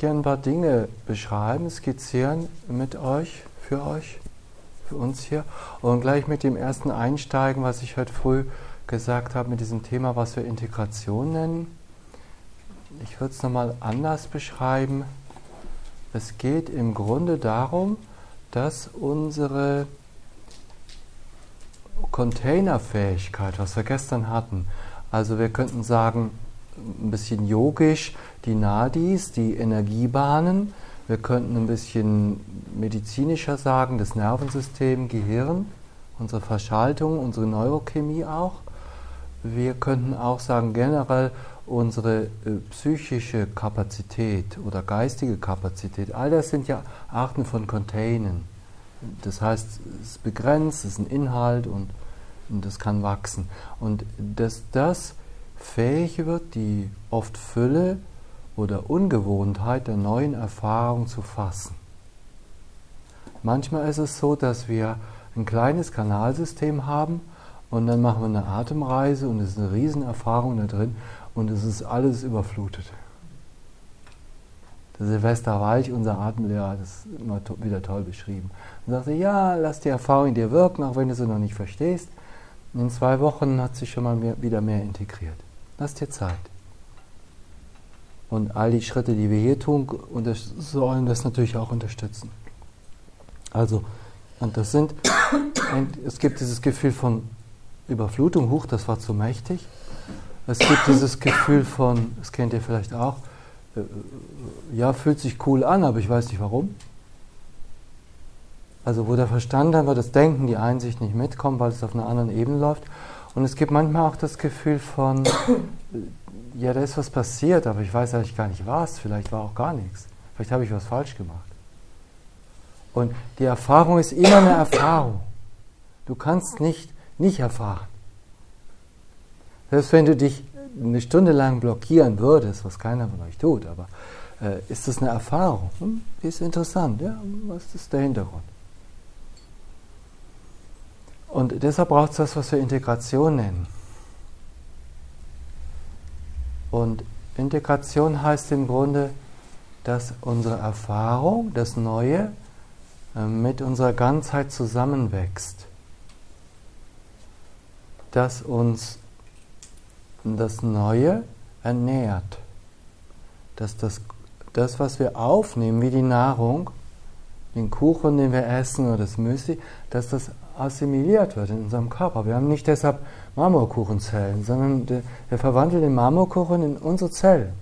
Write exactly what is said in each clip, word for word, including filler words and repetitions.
gerne ein paar Dinge beschreiben, skizzieren mit euch, für euch, für uns hier und gleich mit dem ersten einsteigen, was ich heute früh gesagt habe, mit diesem Thema, was wir Integration nennen. Ich würde es nochmal anders beschreiben. Es geht im Grunde darum, dass unsere Containerfähigkeit, was wir gestern hatten, also wir könnten sagen, ein bisschen yogisch, die Nadis, die Energiebahnen, wir könnten ein bisschen medizinischer sagen, das Nervensystem, Gehirn, unsere Verschaltung, unsere Neurochemie auch. Wir könnten auch sagen, generell unsere äh, psychische Kapazität oder geistige Kapazität. All das sind ja Arten von Containen. Das heißt, es ist begrenzt, es ist ein Inhalt und, und das kann wachsen. Und dass das fähig wird, die oft Fülle oder Ungewohntheit der neuen Erfahrung zu fassen. Manchmal ist es so, dass wir ein kleines Kanalsystem haben und dann machen wir eine Atemreise und es ist eine Riesenerfahrung da drin und es ist alles überflutet. Der Silvester Walch, unser Atemlehrer, hat das immer to- wieder toll beschrieben. Er sagte, ja, lass die Erfahrung in dir wirken, auch wenn du sie noch nicht verstehst. Und in zwei Wochen hat sie schon mal mehr, wieder mehr integriert. Lass dir Zeit. Und all die Schritte, die wir hier tun, sollen das natürlich auch unterstützen. Also, und das sind, es gibt dieses Gefühl von Überflutung, huch, das war zu mächtig. Es gibt dieses Gefühl von, das kennt ihr vielleicht auch, äh, ja, fühlt sich cool an, aber ich weiß nicht warum. Also wo der Verstand einfach das Denken, die Einsicht nicht mitkommt, weil es auf einer anderen Ebene läuft. Und es gibt manchmal auch das Gefühl von, ja, da ist was passiert, aber ich weiß eigentlich gar nicht was, vielleicht war auch gar nichts. Vielleicht habe ich was falsch gemacht. Und die Erfahrung ist immer eine Erfahrung. Du kannst nicht nicht erfahren. Selbst wenn du dich eine Stunde lang blockieren würdest, was keiner von euch tut, aber äh, ist das eine Erfahrung? Hm? Ist interessant, ja? Was ist der Hintergrund? Und deshalb braucht es das, was wir Integration nennen. Und Integration heißt im Grunde, dass unsere Erfahrung, das Neue, äh, mit unserer Ganzheit zusammenwächst. Dass uns das Neue ernährt. Dass das, das, was wir aufnehmen, wie die Nahrung, den Kuchen, den wir essen oder das Müsli, dass das assimiliert wird in unserem Körper. Wir haben nicht deshalb Marmorkuchenzellen, sondern wir verwandeln den Marmorkuchen in unsere Zellen.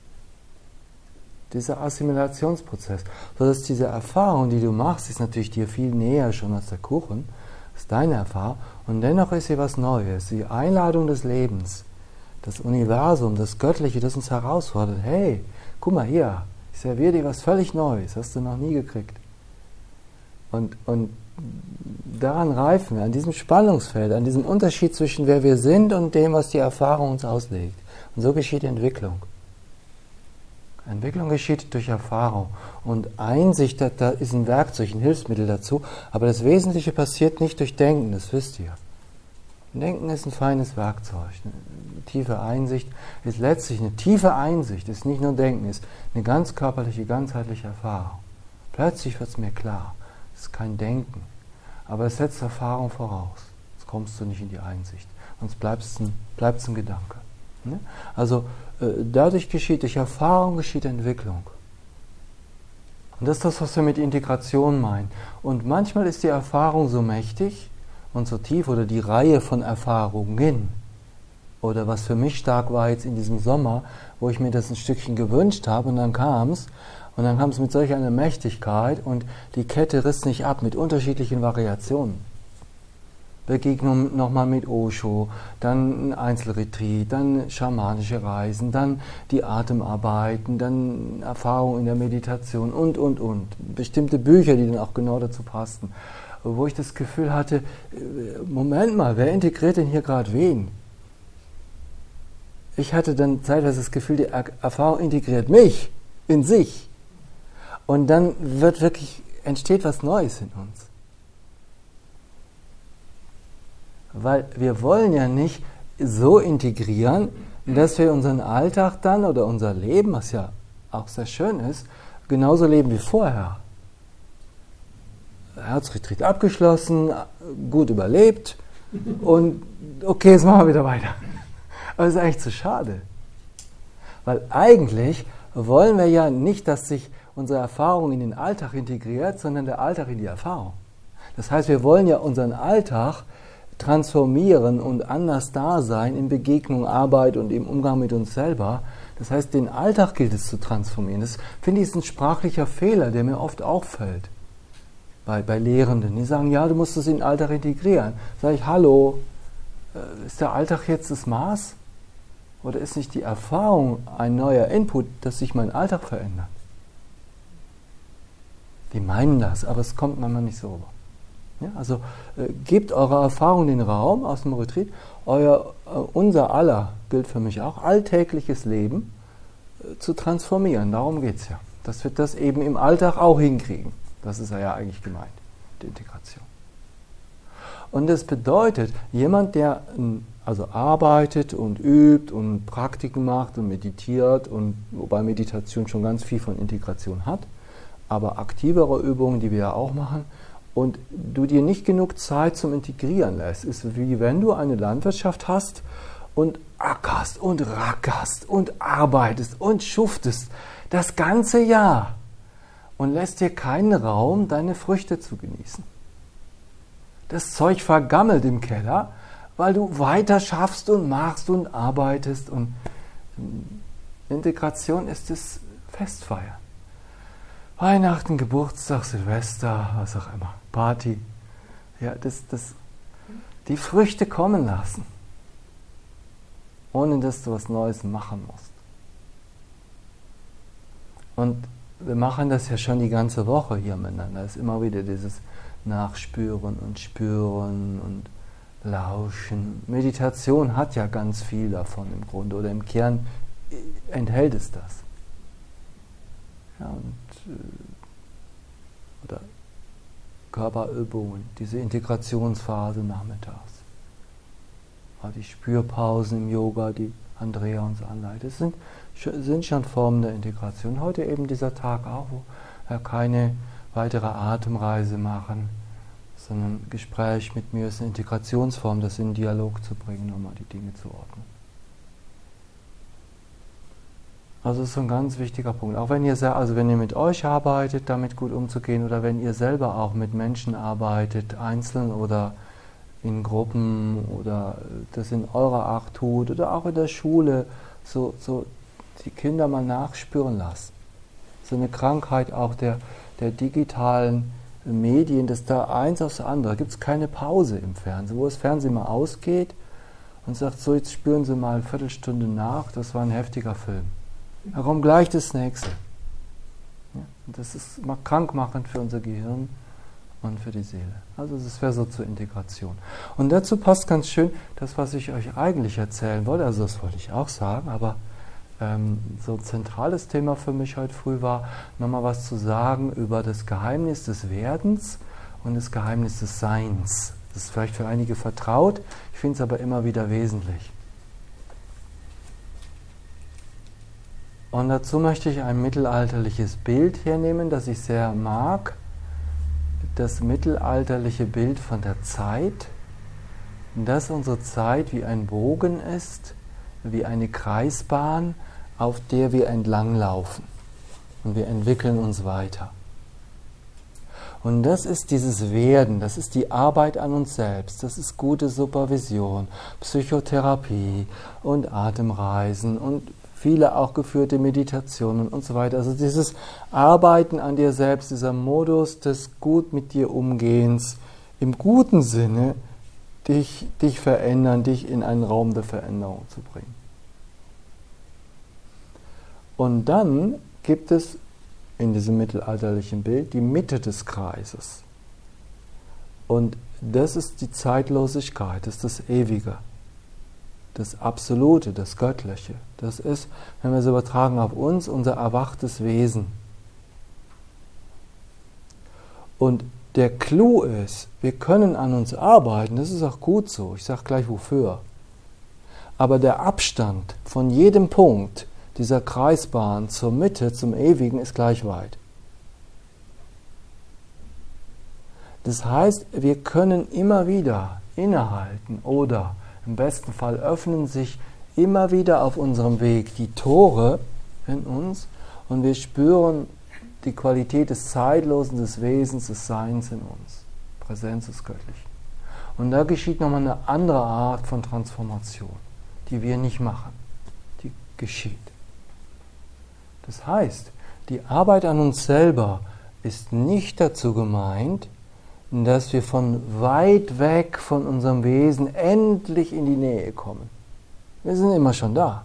Dieser Assimilationsprozess. Sodass diese Erfahrung, die du machst, ist natürlich dir viel näher schon als der Kuchen. Das ist deine Erfahrung. Und dennoch ist sie was Neues. Die Einladung des Lebens, das Universum, das Göttliche, das uns herausfordert. Hey, guck mal hier, ich serviere dir was völlig Neues, hast du noch nie gekriegt. Und, und daran reifen wir, an diesem Spannungsfeld, an diesem Unterschied zwischen wer wir sind und dem, was die Erfahrung uns auslegt. Und so geschieht Entwicklung. Entwicklung geschieht durch Erfahrung. Und Einsicht, da, da ist ein Werkzeug, ein Hilfsmittel dazu. Aber das Wesentliche passiert nicht durch Denken, das wisst ihr. Denken ist ein feines Werkzeug. Eine tiefe Einsicht ist letztlich eine tiefe Einsicht, ist nicht nur Denken, ist eine ganz körperliche, ganzheitliche Erfahrung. Plötzlich wird es mir klar, es ist kein Denken. Aber es setzt Erfahrung voraus. Sonst kommst du nicht in die Einsicht. Sonst bleibt es ein, bleibt's ein Gedanke. Also dadurch geschieht, durch Erfahrung geschieht Entwicklung. Und das ist das, was wir mit Integration meinen. Und manchmal ist die Erfahrung so mächtig und so tief oder die Reihe von Erfahrungen. Oder was für mich stark war jetzt in diesem Sommer, wo ich mir das ein Stückchen gewünscht habe und dann kam es. Und dann kam es mit solch einer Mächtigkeit und die Kette riss nicht ab mit unterschiedlichen Variationen. Begegnung nochmal mit Osho, dann ein Einzelretreat, dann schamanische Reisen, dann die Atemarbeiten, dann Erfahrungen in der Meditation und, und, und. Bestimmte Bücher, die dann auch genau dazu passten. Wo ich das Gefühl hatte, Moment mal, wer integriert denn hier gerade wen? Ich hatte dann zeitweise das Gefühl, die Erfahrung integriert mich in sich. Und dann wird wirklich, entsteht was Neues in uns. Weil wir wollen ja nicht so integrieren, dass wir unseren Alltag dann oder unser Leben, was ja auch sehr schön ist, genauso leben wie vorher. Herzretreat abgeschlossen, gut überlebt und okay, jetzt machen wir wieder weiter. Aber das ist eigentlich zu schade. Weil eigentlich wollen wir ja nicht, dass sich unsere Erfahrung in den Alltag integriert, sondern der Alltag in die Erfahrung. Das heißt, wir wollen ja unseren Alltag transformieren und anders da sein in Begegnung, Arbeit und im Umgang mit uns selber. Das heißt, den Alltag gilt es zu transformieren. Das finde ich ist ein sprachlicher Fehler, der mir oft auffällt bei, bei Lehrenden. Die sagen, ja, du musst es in den Alltag integrieren. Sage ich, hallo, ist der Alltag jetzt das Maß? Oder ist nicht die Erfahrung ein neuer Input, dass sich mein Alltag verändert? Die meinen das, aber es kommt manchmal nicht so rüber. Ja, also äh, gebt eurer Erfahrung den Raum aus dem Retreat. Euer, äh, unser aller, gilt für mich auch, alltägliches Leben äh, zu transformieren. Darum geht es ja. Dass wir das eben im Alltag auch hinkriegen. Das ist ja eigentlich gemeint, die Integration. Und das bedeutet, jemand, der also arbeitet und übt und Praktiken macht und meditiert, und wobei Meditation schon ganz viel von Integration hat, aber aktivere Übungen, die wir ja auch machen, und du dir nicht genug Zeit zum Integrieren lässt, ist wie wenn du eine Landwirtschaft hast und ackerst und rackerst und arbeitest und schuftest das ganze Jahr und lässt dir keinen Raum, deine Früchte zu genießen. Das Zeug vergammelt im Keller, weil du weiter schaffst und machst und arbeitest. Und Integration ist das Festfeiern. Weihnachten, Geburtstag, Silvester, was auch immer, Party. Ja, das, das, die Früchte kommen lassen, ohne dass du was Neues machen musst. Und wir machen das ja schon die ganze Woche hier miteinander. Es ist immer wieder dieses Nachspüren und Spüren und Lauschen. Meditation hat ja ganz viel davon im Grunde, oder im Kern enthält es das. Ja, und, oder Körperübungen, diese Integrationsphase nachmittags. Die Spürpausen im Yoga, die Andrea uns anleitet, das sind, sind schon Formen der Integration. Heute eben dieser Tag auch, wo wir keine weitere Atemreise machen, sondern Gespräch mit mir ist eine Integrationsform, das in Dialog zu bringen, um mal die Dinge zu ordnen. Also das ist so ein ganz wichtiger Punkt. Auch wenn ihr, also wenn ihr mit euch arbeitet, damit gut umzugehen, oder wenn ihr selber auch mit Menschen arbeitet, einzeln oder in Gruppen, oder das in eurer Art tut, oder auch in der Schule, so, so die Kinder mal nachspüren lassen. So eine Krankheit auch der, der digitalen Medien, dass da eins aufs andere, gibt es keine Pause im Fernsehen, wo das Fernsehen mal ausgeht und sagt, so jetzt spüren Sie mal eine Viertelstunde nach, das war ein heftiger Film. Da kommt gleich das nächste. Ja, und das ist krankmachend für unser Gehirn und für die Seele. Also das wäre so zur Integration. Und dazu passt ganz schön das, was ich euch eigentlich erzählen wollte, also das wollte ich auch sagen, aber ähm, so ein zentrales Thema für mich heute früh war, nochmal was zu sagen über das Geheimnis des Werdens und das Geheimnis des Seins. Das ist vielleicht für einige vertraut, ich finde es aber immer wieder wesentlich. Und dazu möchte ich ein mittelalterliches Bild hernehmen, das ich sehr mag. Das mittelalterliche Bild von der Zeit, dass unsere Zeit wie ein Bogen ist, wie eine Kreisbahn, auf der wir entlanglaufen. Und wir entwickeln uns weiter. Und das ist dieses Werden, das ist die Arbeit an uns selbst, das ist gute Supervision, Psychotherapie und Atemreisen und viele auch geführte Meditationen und so weiter. Also dieses Arbeiten an dir selbst, dieser Modus des gut mit dir Umgehens, im guten Sinne, dich, dich verändern, dich in einen Raum der Veränderung zu bringen. Und dann gibt es in diesem mittelalterlichen Bild die Mitte des Kreises. Und das ist die Zeitlosigkeit, das ist das Ewige. Das Absolute, das Göttliche. Das ist, wenn wir es übertragen auf uns, unser erwachtes Wesen. Und der Clou ist, wir können an uns arbeiten, das ist auch gut so, ich sage gleich wofür. Aber der Abstand von jedem Punkt dieser Kreisbahn zur Mitte, zum Ewigen, ist gleich weit. Das heißt, wir können immer wieder innehalten oder im besten Fall öffnen sich immer wieder auf unserem Weg die Tore in uns und wir spüren die Qualität des Zeitlosen, des Wesens, des Seins in uns. Präsenz des Göttlichen. Und da geschieht nochmal eine andere Art von Transformation, die wir nicht machen, die geschieht. Das heißt, die Arbeit an uns selber ist nicht dazu gemeint, dass wir von weit weg von unserem Wesen endlich in die Nähe kommen. Wir sind immer schon da.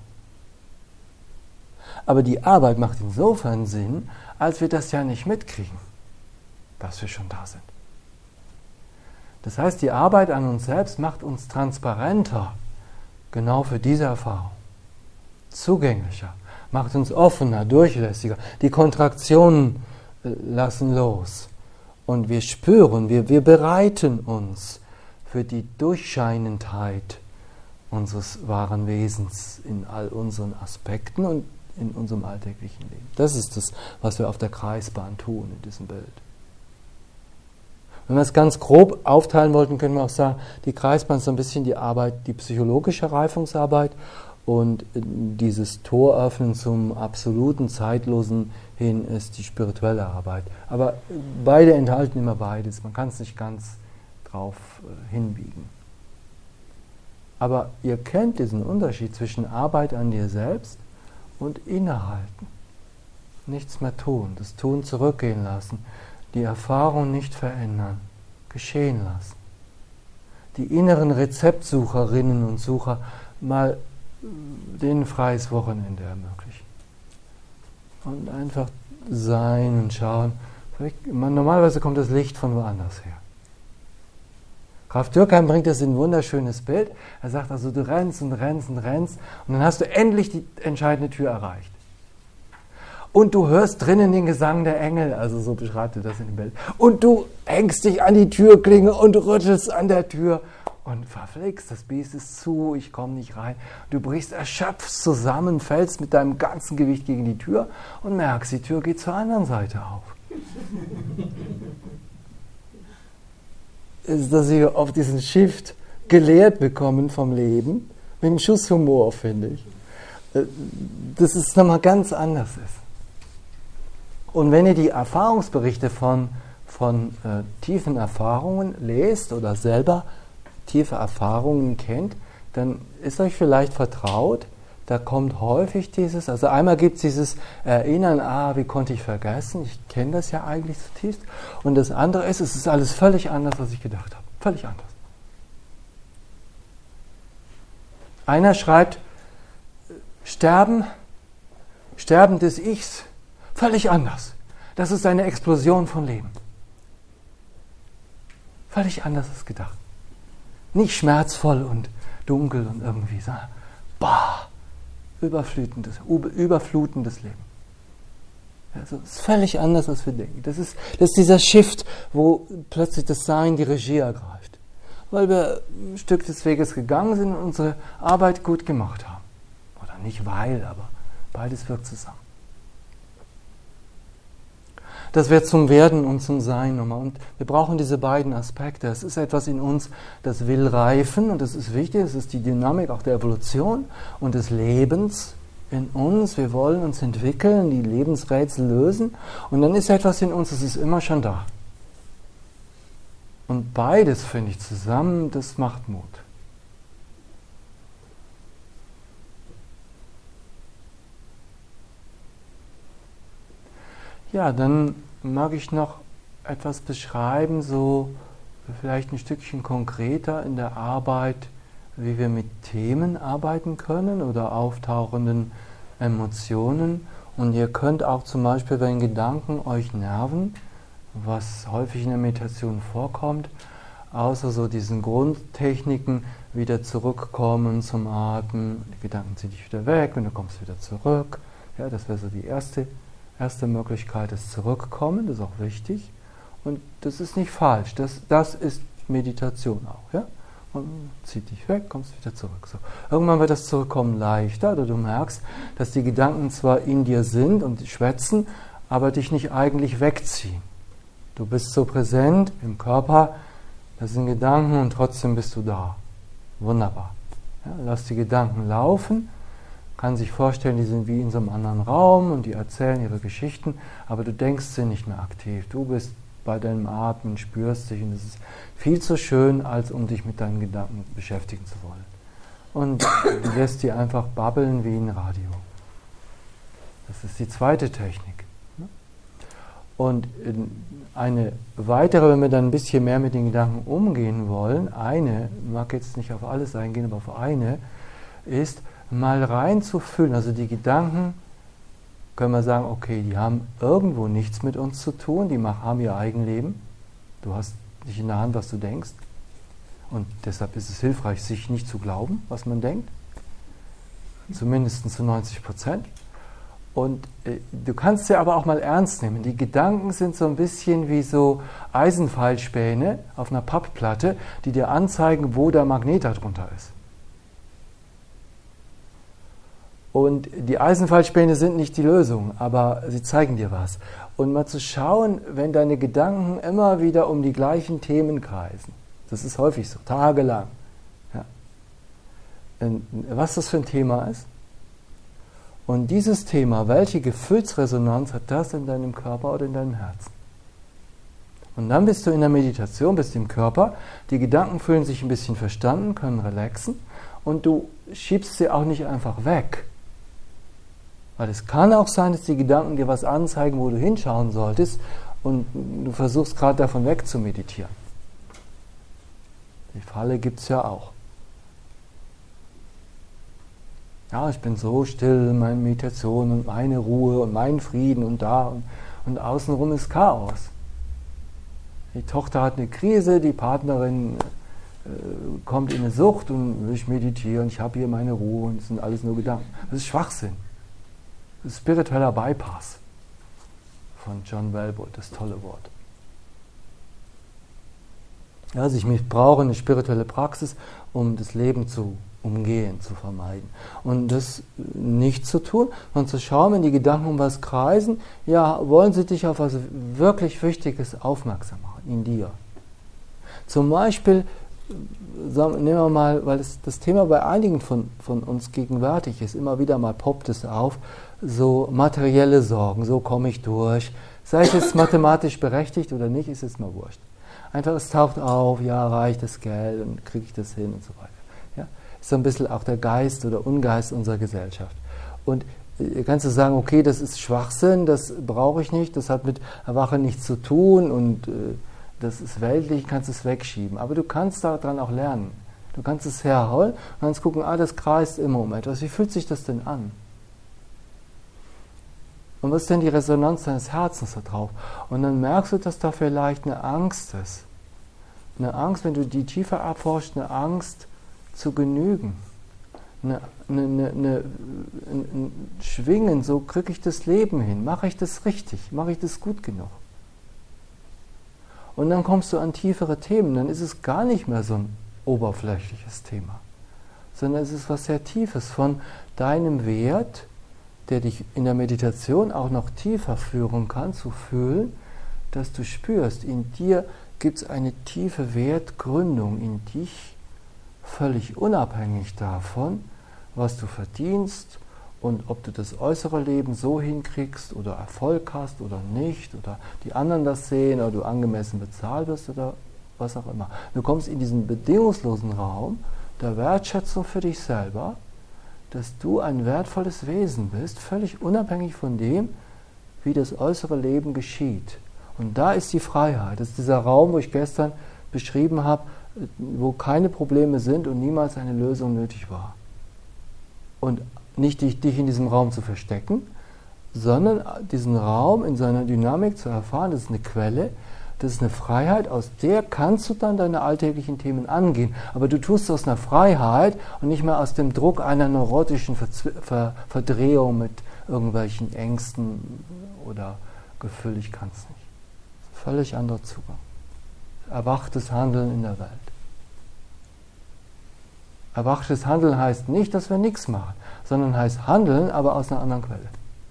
Aber die Arbeit macht insofern Sinn, als wir das ja nicht mitkriegen, dass wir schon da sind. Das heißt, die Arbeit an uns selbst macht uns transparenter, genau für diese Erfahrung. Zugänglicher, macht uns offener, durchlässiger. Die Kontraktionen lassen los. Und wir spüren, wir, wir bereiten uns für die Durchscheinendheit unseres wahren Wesens in all unseren Aspekten und in unserem alltäglichen Leben. Das ist das, was wir auf der Kreisbahn tun in diesem Bild. Wenn wir es ganz grob aufteilen wollten, können wir auch sagen, die Kreisbahn ist so ein bisschen die Arbeit, die psychologische Reifungsarbeit und dieses Toröffnen zum absoluten, zeitlosen hin ist die spirituelle Arbeit. Aber beide enthalten immer beides, man kann es nicht ganz drauf hinbiegen. Aber ihr kennt diesen Unterschied zwischen Arbeit an dir selbst und Innehalten. Nichts mehr tun, das Tun zurückgehen lassen, die Erfahrung nicht verändern, geschehen lassen. Die inneren Rezeptsucherinnen und Sucher mal denen freies Wochenende ermöglichen. Und einfach sein und schauen. Man, normalerweise kommt das Licht von woanders her. Graf Dürkheim bringt das in ein wunderschönes Bild. Er sagt also, du rennst und rennst und rennst und dann hast du endlich die entscheidende Tür erreicht. Und du hörst drinnen den Gesang der Engel, also so beschreibt er das in dem Bild. Und du hängst dich an die Türklinge und rüttelst an der Tür und verflixt, das Biest ist zu, ich komme nicht rein. Du brichst erschöpft zusammen, fällst mit deinem ganzen Gewicht gegen die Tür und merkst, die Tür geht zur anderen Seite auf. Ist, dass wir auf diesen Shift gelehrt bekommen vom Leben, mit einem Schuss Humor, finde ich. Dass es nochmal ganz anders ist. Und wenn ihr die Erfahrungsberichte von, von äh, tiefen Erfahrungen lest oder selber tiefe Erfahrungen kennt, dann ist euch vielleicht vertraut, da kommt häufig dieses, also einmal gibt es dieses Erinnern, ah, wie konnte ich vergessen, ich kenne das ja eigentlich zutiefst, und das andere ist, es ist alles völlig anders, als ich gedacht habe, völlig anders. Einer schreibt, Sterben, Sterben des Ichs, völlig anders. Das ist eine Explosion von Leben. Völlig anders als gedacht. Nicht schmerzvoll und dunkel und irgendwie, sondern bah, überflutendes, überflutendes Leben. Also es ist völlig anders, als wir denken. Das ist, das ist dieser Shift, wo plötzlich das Sein die Regie ergreift. Weil wir ein Stück des Weges gegangen sind und unsere Arbeit gut gemacht haben. Oder nicht weil, aber beides wirkt zusammen. Das wird zum Werden und zum Sein nochmal. Und wir brauchen diese beiden Aspekte. Es ist etwas in uns, das will reifen und das ist wichtig. Es ist die Dynamik auch der Evolution und des Lebens in uns. Wir wollen uns entwickeln, die Lebensrätsel lösen. Und dann ist etwas in uns, das ist immer schon da. Und beides, finde ich, zusammen, das macht Mut. Ja, dann mag ich noch etwas beschreiben, so vielleicht ein Stückchen konkreter in der Arbeit, wie wir mit Themen arbeiten können oder auftauchenden Emotionen. Und ihr könnt auch zum Beispiel, wenn Gedanken euch nerven, was häufig in der Meditation vorkommt, außer so diesen Grundtechniken, wieder zurückkommen zum Atmen. Die Gedanken ziehen dich wieder weg und du kommst wieder zurück. Ja, das wäre so die erste Erste Möglichkeit ist Zurückkommen, das ist auch wichtig. Und das ist nicht falsch, das, das ist Meditation auch. Ja? und zieht dich weg, kommst wieder zurück. So. Irgendwann wird das Zurückkommen leichter, oder du merkst, dass die Gedanken zwar in dir sind und schwätzen, aber dich nicht eigentlich wegziehen. Du bist so präsent im Körper, das sind Gedanken und trotzdem bist du da. Wunderbar. Ja, lass die Gedanken laufen, kann sich vorstellen, die sind wie in so einem anderen Raum und die erzählen ihre Geschichten, aber du denkst sie nicht mehr aktiv. Du bist bei deinem Atmen, spürst dich und es ist viel zu schön, als um dich mit deinen Gedanken beschäftigen zu wollen. Und du lässt die einfach babbeln wie ein Radio. Das ist die zweite Technik. Und eine weitere, wenn wir dann ein bisschen mehr mit den Gedanken umgehen wollen, eine, ich mag jetzt nicht auf alles eingehen, aber auf eine, ist mal reinzufühlen. Also die Gedanken, können wir sagen, okay, die haben irgendwo nichts mit uns zu tun, die haben ihr Eigenleben. Du hast nicht in der Hand, was du denkst. Und deshalb ist es hilfreich, sich nicht zu glauben, was man denkt. Zumindest zu neunzig Prozent. Und äh, du kannst sie aber auch mal ernst nehmen. Die Gedanken sind so ein bisschen wie so Eisenpfeilspäne auf einer Pappplatte, die dir anzeigen, wo der Magnet darunter ist. Und die Eisenpfeilspäne sind nicht die Lösung, aber sie zeigen dir was. Und mal zu schauen, wenn deine Gedanken immer wieder um die gleichen Themen kreisen. Das ist häufig so, tagelang. Ja. Was das für ein Thema ist. Und dieses Thema, welche Gefühlsresonanz hat das in deinem Körper oder in deinem Herzen? Und dann bist du in der Meditation, bist im Körper, die Gedanken fühlen sich ein bisschen verstanden, können relaxen und du schiebst sie auch nicht einfach weg. Weil es kann auch sein, dass die Gedanken dir was anzeigen, wo du hinschauen solltest und du versuchst gerade davon weg zu meditieren. Die Falle gibt es ja auch. Ja, ich bin so still, meine Meditation und meine Ruhe und mein Frieden und da und, und außenrum ist Chaos. Die Tochter hat eine Krise, die Partnerin äh, kommt in eine Sucht und ich meditiere und ich habe hier meine Ruhe und es sind alles nur Gedanken. Das ist Schwachsinn. Das ist spiritueller Bypass von John Welbold, das tolle Wort. Also ich brauche eine spirituelle Praxis, um das Leben zu umgehen, zu vermeiden. Und das nicht zu tun, sondern zu schauen, wenn die Gedanken um was kreisen, ja, wollen sie dich auf was wirklich Wichtiges aufmerksam machen, in dir. Zum Beispiel, sagen, nehmen wir mal, weil das, das Thema bei einigen von, von uns gegenwärtig ist, immer wieder mal poppt es auf, so materielle Sorgen, so komme ich durch, sei es jetzt mathematisch berechtigt oder nicht, ist es mal wurscht. Einfach, es taucht auf, ja, reicht das Geld und kriege ich das hin und so weiter. Ja? Ist so ein bisschen auch der Geist oder Ungeist unserer Gesellschaft. Und äh, kannst du sagen, okay, das ist Schwachsinn, das brauche ich nicht, das hat mit Erwachen nichts zu tun und äh, das ist weltlich, kannst es wegschieben. Aber du kannst daran auch lernen. Du kannst es herholen und kannst gucken, ah, das kreist immer um etwas. Wie fühlt sich das denn an? Und was ist denn die Resonanz deines Herzens da drauf? Und dann merkst du, dass da vielleicht eine Angst ist. Eine Angst, wenn du die tiefer erforscht, eine Angst zu genügen. Eine, eine, eine, eine, ein Schwingen, so kriege ich das Leben hin. Mache ich das richtig? Mache ich das gut genug? Und dann kommst du an tiefere Themen. Dann ist es gar nicht mehr so ein oberflächliches Thema. Sondern es ist was sehr Tiefes von deinem Wert, der dich in der Meditation auch noch tiefer führen kann, zu fühlen, dass du spürst, in dir gibt es eine tiefe Wertgründung in dich, völlig unabhängig davon, was du verdienst und ob du das äußere Leben so hinkriegst oder Erfolg hast oder nicht oder die anderen das sehen oder du angemessen bezahlt wirst oder was auch immer. Du kommst in diesen bedingungslosen Raum der Wertschätzung für dich selber, dass du ein wertvolles Wesen bist, völlig unabhängig von dem, wie das äußere Leben geschieht. Und da ist die Freiheit. Das ist dieser Raum, wo ich gestern beschrieben habe, wo keine Probleme sind und niemals eine Lösung nötig war. Und nicht dich, dich in diesem Raum zu verstecken, sondern diesen Raum in seiner Dynamik zu erfahren, das ist eine Quelle, das ist eine Freiheit, aus der kannst du dann deine alltäglichen Themen angehen. Aber du tust es aus einer Freiheit und nicht mehr aus dem Druck einer neurotischen Verzw- Ver- Verdrehung mit irgendwelchen Ängsten oder Gefühl, ich kann es nicht. Völlig anderer Zugang. Erwachtes Handeln in der Welt. Erwachtes Handeln heißt nicht, dass wir nichts machen, sondern heißt Handeln, aber aus einer anderen Quelle.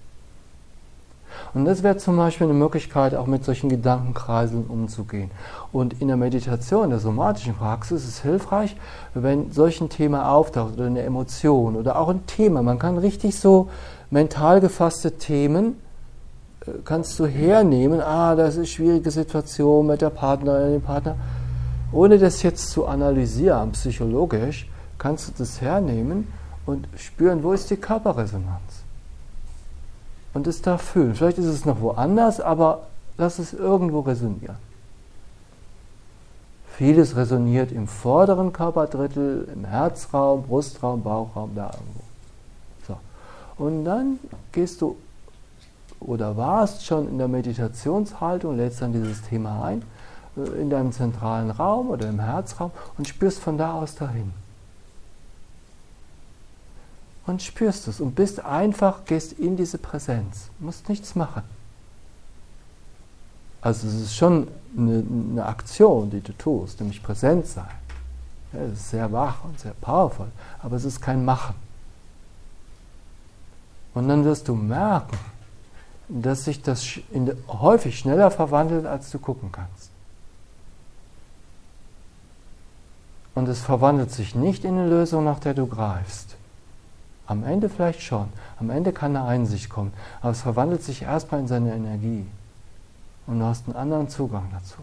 Und das wäre zum Beispiel eine Möglichkeit, auch mit solchen Gedankenkreiseln umzugehen. Und in der Meditation, der somatischen Praxis, ist es hilfreich, wenn solch ein Thema auftaucht oder eine Emotion oder auch ein Thema. Man kann richtig so mental gefasste Themen, äh, kannst du hernehmen, ah, das ist eine schwierige Situation mit der Partnerin, dem Partner. Ohne das jetzt zu analysieren, psychologisch, kannst du das hernehmen und spüren, wo ist die Körperresonanz. Und es da fühlen. Vielleicht ist es noch woanders, aber lass es irgendwo resonieren. Vieles resoniert im vorderen Körperdrittel, im Herzraum, Brustraum, Bauchraum, da irgendwo. So. Und dann gehst du oder warst schon in der Meditationshaltung, lädst dann dieses Thema ein, in deinem zentralen Raum oder im Herzraum und spürst von da aus dahin. Und spürst es und bist einfach, gehst in diese Präsenz. Du musst nichts machen. Also es ist schon eine, eine Aktion, die du tust, nämlich präsent sein. Ja, es ist sehr wach und sehr powerful, aber es ist kein Machen. Und dann wirst du merken, dass sich das in, häufig schneller verwandelt, als du gucken kannst. Und es verwandelt sich nicht in eine Lösung, nach der du greifst. Am Ende vielleicht schon. Am Ende kann eine Einsicht kommen. Aber es verwandelt sich erstmal in seine Energie. Und du hast einen anderen Zugang dazu.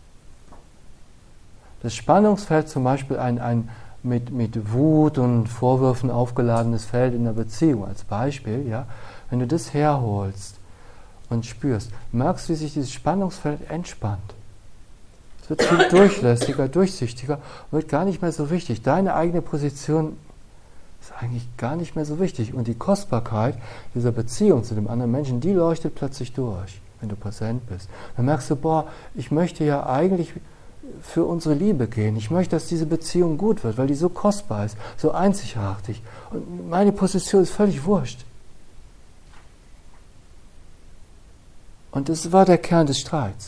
Das Spannungsfeld, zum Beispiel ein, ein mit, mit Wut und Vorwürfen aufgeladenes Feld in der Beziehung als Beispiel, ja, wenn du das herholst und spürst, merkst du, wie sich dieses Spannungsfeld entspannt. Es wird viel durchlässiger, durchsichtiger und wird gar nicht mehr so wichtig. Deine eigene Position ist eigentlich gar nicht mehr so wichtig. Und die Kostbarkeit dieser Beziehung zu dem anderen Menschen, die leuchtet plötzlich durch, wenn du präsent bist. Dann merkst du, boah, ich möchte ja eigentlich für unsere Liebe gehen. Ich möchte, dass diese Beziehung gut wird, weil die so kostbar ist, so einzigartig. Und meine Position ist völlig wurscht. Und das war der Kern des Streits.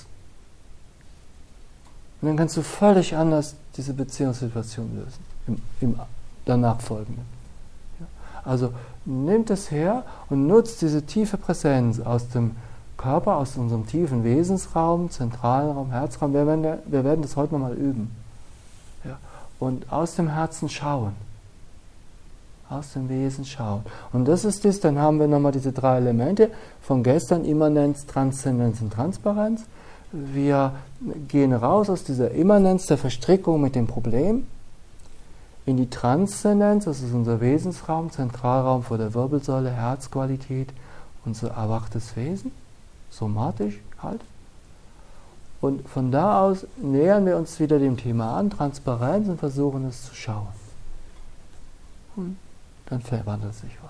Und dann kannst du völlig anders diese Beziehungssituation lösen, im, im danach folgenden. Ja? Also nimm das her und nutzt diese tiefe Präsenz aus dem Körper, aus unserem tiefen Wesensraum, zentralen Raum, Herzraum. Wir werden, wir werden das heute nochmal üben. Ja? Und aus dem Herzen schauen. Aus dem Wesen schauen. Und das ist das, dann haben wir nochmal diese drei Elemente von gestern, Immanenz, Transzendenz und Transparenz. Wir gehen raus aus dieser Immanenz der Verstrickung mit dem Problem in die Transzendenz, das ist unser Wesensraum, Zentralraum vor der Wirbelsäule, Herzqualität, unser erwachtes Wesen, somatisch halt. Und von da aus nähern wir uns wieder dem Thema an, Transparenz, und versuchen es zu schauen. Und dann verwandelt sich was.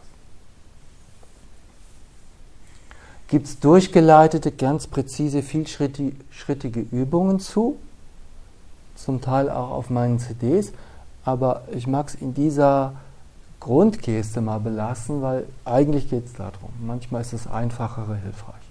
Gibt es durchgeleitete, ganz präzise, vielschrittige Übungen zu, zum Teil auch auf meinen C Ds, aber ich mag es in dieser Grundgeste mal belassen, weil eigentlich geht es darum. Manchmal ist das Einfachere hilfreich.